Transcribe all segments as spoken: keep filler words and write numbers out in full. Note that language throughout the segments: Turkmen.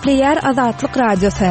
Gepleýär Azatlyk radiosu.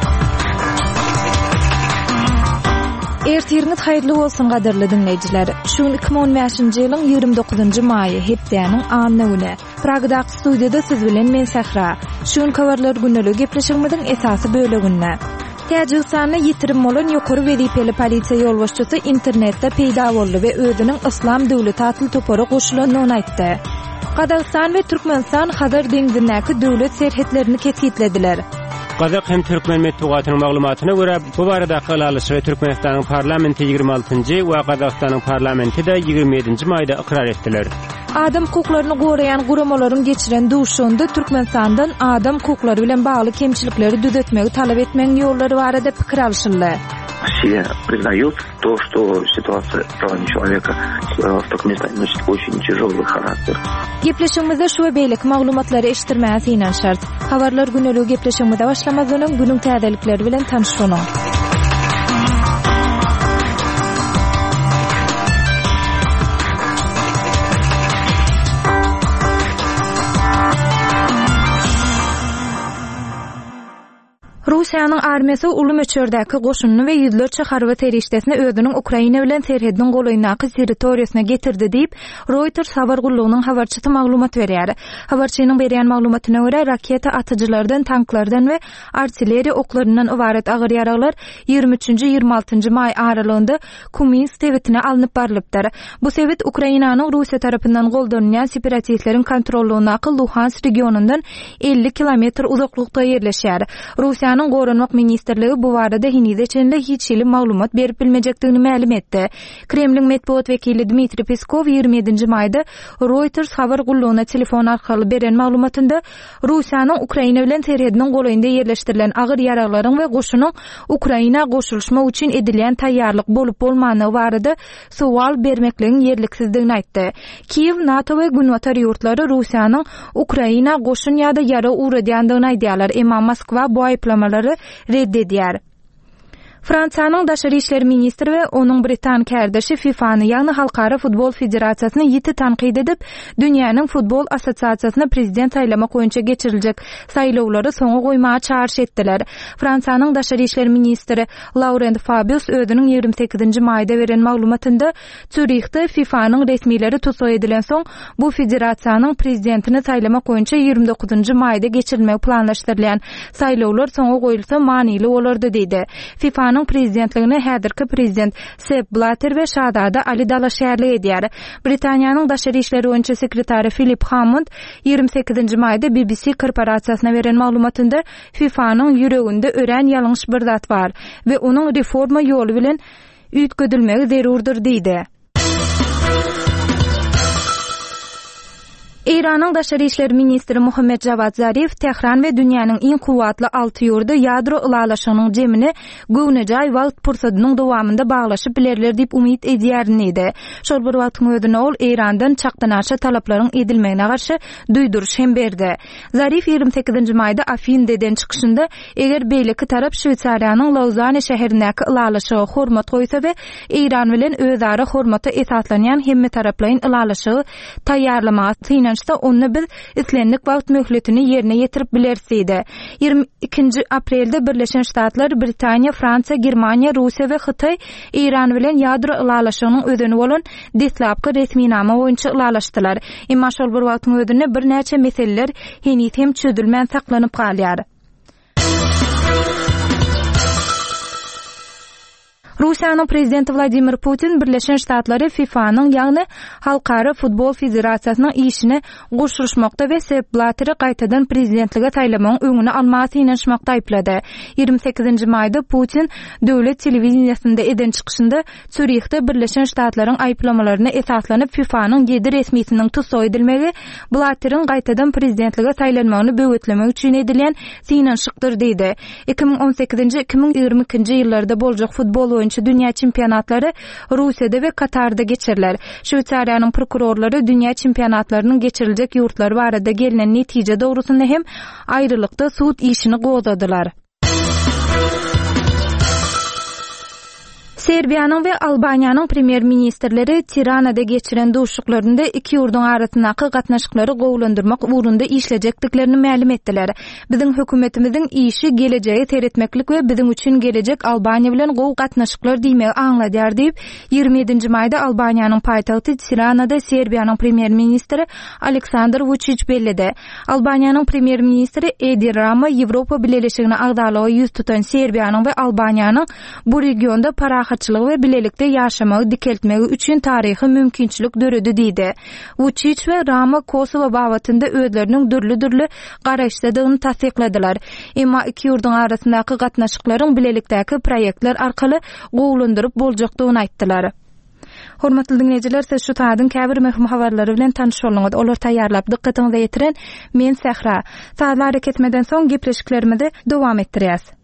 Ertiriniz haýyrly bolsun gaderli dinleýijiler. Şu iki bin on beşinji ýylyň ýygrimi dokuzunjy maýy hepdeniň anyny güni. Pragda studiýada siz bilen men Sahra. Şuň kawarlar günlük gepleşigimiziň esasy böleginde. Täjikistanyň ýitirim bolan ýokary wezipeli polisiýa ýolbaşçysy internetde peýda boldy we özüniň Islam döwleti atly topara goşulanyny aýtdy. Qazaqstan we Türkmenistan Hazar deňizindäki döwlet serhetlerini ketgitlediler. Qazaq hem Türkmen metbuatynyň maglumatyna görä bu barada Qalalyş we Türkmenistanyň parlamenti ýygrimi altynjy we Qazaqstanyň parlamenti de ýygrimi ýedinji maýda ikrar etdiler. Adam hukuklaryny goraýan guramalaryň geçiren duşunda Türkmenistandan adam hukuklary bilen bagly kemçilikleri düzeltmegi talap etmeň ýollary barada pikir alşyldy. Все признают то, что ситуация с правами человека в Туркменистане носит очень тяжелый характер. Gepleşigimizde şu beýlik maglumatlary eşitdirmäsi inen şart. Habarlar günlük gepleşigimizde başlamazdan günüň täzelikleri bilen tanışgyň. Rusiýanyň armiýasy uly möçürdäki goşunyny we ýüzlerçe harby terişdesini özüniň Ukraina bilen serhediniň golaýyndaky territoriýasyna getirdi diýip Reuters habar gullugynyň habarçysy maglumat berýär. Habarçynyň berýän maglumatyna görä raketa atyjylardan, tanklardan we artilleriýa oklaryndan ibaret agyr ýaraglar ýygrimi üçinji ýygrimi altynjy maý aralygynda Kuminsk tebitine alınıp barlypdyr. Bu sebit Ukrainanyň Rusiýa tarapyndan goldanýan separatistleriň kontrollugynaky Luhansk regionundan elli kilometr uzaklykda ýerleşýär. Rusiýa Goranmak Ministerligi bu barada hinizeçenle hiç ýyly maglumat berip bilmejekdigini ma'lum etdi. Kremlin metbuat wekili Dmitri Peskov ýygrimi ýedinji maýda Reuters habar gullugyna telefon arkaly beren maglumatynda Rusiýanyň Ukraina bilen serhediniň golaýynda ýerleşdirilen agyr ýaraglaryň we goşunyň Ukraina goşulşmak üçin edilýän taýýarlyk bolup bolmanyny barada sowal bermekligiň ýerliksizdigini aýtdy. Kiýew, NATO we günwatar ýurtlary Rusiýanyň Ukraina goşun ýa-da ýara uğradýandygyny aýdýarlar. Emma Moskwa bu aýplama reddedýär. Fransiýanyň daşary işler ministri we onuň Britan kärdeşi FIFA-ny ýagny Halkara Futbol Federasiýasyny ýiti tanqid edip, dünýäniň futbol assosiasiýasyna prezident saýlamak boýunça geçiriljek saýlawlary soňa goýmaga çağırş etdiler. Fransiýanyň daşary işler ministri Laurent Fabius özüniň ýygrimi sekizinji maýda beren maglumatynda Zürichde FIFA-nyň resmileri tutsak edilen soň bu federasiýanyň prezidentini saýlamak boýunça ýygrimi dokuzunjy maýda geçirilmegi planlaşdyrylýan saýlawlar soňa goýulsa manyly bolardy diýdi. FIFA prezidentligine häzirki prezident Sepp Blatter we şahzada Ali Dalaşýarly edýär. Britaniýanyň daşary işleri boýunça sekretary Philip Hammond ýygrimi sekizinji maýda B B C korporasiýasyna beren maglumatynda FIFA-nyň ýüreginde ören ýalňyş bir zat bar we onuň reforma ýoly bilen üýtgedilmegi zerurdur diýdi. İran'ın daşary işler ministri Muhammed Javad Zarif Tehran we dünýäniň iň kuwatly alty ýurdy ýadro ulalaşygynyň jemini göwnejay wagt pursadynyň dowamynda baglaşyp bilerler diýip umyt edýärdi edi. Şol bir wagtyň özünde ol Erandan çakdanaşa talaplaryň edilmegine garşy duýduruş hem berdi. Zarif ýygrimi sekizinji maýda Afindeden çykyşynda eger beýleki tarap Şwitsariýanyň Lausanne şäherindäki ulalaşyga hormat goýsa we Eran bilen özara hormata esaslanýan hemme taraplaryň ulalaşygy taýýarlamagy onu biz islenlik wagt möhletini ýerine ýetirip bilersidi. ýygrimi ikinji aprelde Birleşen Ştatlar, Britaniýa, Fransiýa, Germaniýa, Rusiýa we Hytaý Eran bilen ýadro ulalaşygynyň özüni bolan deslapky resmi nama boýunça ulalaşdylar. Emma şol bir wagtyň özünde bir näçe meseleler henüz hem çözülmän saklanyp galýar. Rusiýanyň prezidenti Vladimir Putin Birleşen Ştatlary FIFA-nyň ýagny Halkara Futbol Federasiýasynyň işine goşulşmakda we Sepp Blattery gaýtadan prezidentlige saýlamagyň öňüne almasy inanşmakda aýplady. ýygrimi sekizinji maýda Putin döwlet telewiziýasynda eden çykyşynda Zürichde Birleşen Ştatlaryň aýplamalaryna esaslanyp FIFA-nyň ýedi resmisiniň tutsak edilmegi Blatteryň gaýtadan prezidentlige saýlanmagyny böwetlemek üçin edilýän synanşykdyr diýdi. iki bin on sekizinji iki bin ýygrimi ikinji ýyllarda boljak futbol dünýä çempionatlary Rusiýada we Katarda geçiriler. Şwitsariýanyň prokurorlary dünýä çempionatlarynyň geçiriljek ýurtlary barada gelinen netije dogrusynda hem aýrylykda sud işini gozadylar. Serbiýanyň we Albaniýanyň premier ministrleri Tiranada geçiren duşuklarynda iki ýurdun arasyndaky gatnaşyklary gowlandyrmak uğrunda işlejekdiklerini ma'lum etdiler. Biziň hökümetimiziň işi geleceği teretmeklik we biziň üçin gelecek Albaniýa bilen gow gatnaşyklar diýmegi aňladýar diýip ýygrimi ýedinji maýda Albaniýanyň paýtagty Tiranada Serbiýanyň premier ministri Aleksandar Vučić bellidi. Albaniýanyň premier ministri Edi Rama Ýewropa Birleşigine agdalyga ýüz tutan Serbiýanyň we Albaniýanyň bu regionda para haçlygy we bilelikde ýaşamagy dikeltmegi üçin taryhy mümkinçilik döredi diýdi. Vučić we Rama Kosowa babatynda özleriniň dürli-dürli garaşdygyny tasdikladiler. Emma iki ýurdun arasyndaky gatnaşyklaryň bilelikdäki proýektler arkaly gowlandyryp boljakdygyny aýtdylar. Hormatly dinleyijiler, siz şu taýdan käbir möhüm habarlary bilen tanış bolňyz. Olar taýýarlap dikkatiňizi ýetiren men Sähra. Saatlar ketmeden soň gepleşiklerimizi dowam etdirýäs.